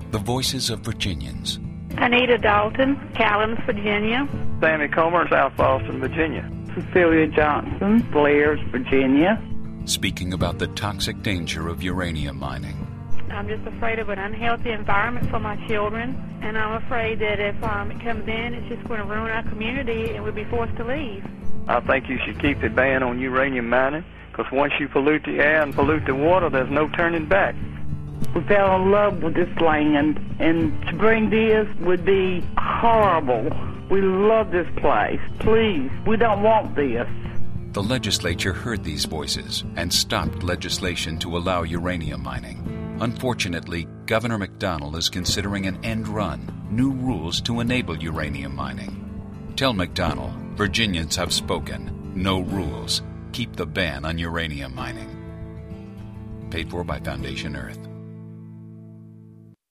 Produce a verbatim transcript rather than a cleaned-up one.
The voices of Virginians. Anita Dalton, Callens, Virginia. Sammy Comer, South Boston, Virginia. Cecilia Johnson, Blairs, Virginia. Speaking about the toxic danger of uranium mining. I'm just afraid of an unhealthy environment for my children, and I'm afraid that if um, it comes in, it's just going to ruin our community and we'll be forced to leave. I think you should keep the ban on uranium mining, because once you pollute the air and pollute the water, there's no turning back. We fell in love with this land, and to bring this would be horrible. We love this place. Please, we don't want this. The legislature heard these voices and stopped legislation to allow uranium mining. Unfortunately, Governor McDonnell is considering an end run, new rules to enable uranium mining. Tell McDonnell, Virginians have spoken. No rules. Keep the ban on uranium mining. Paid for by Foundation Earth.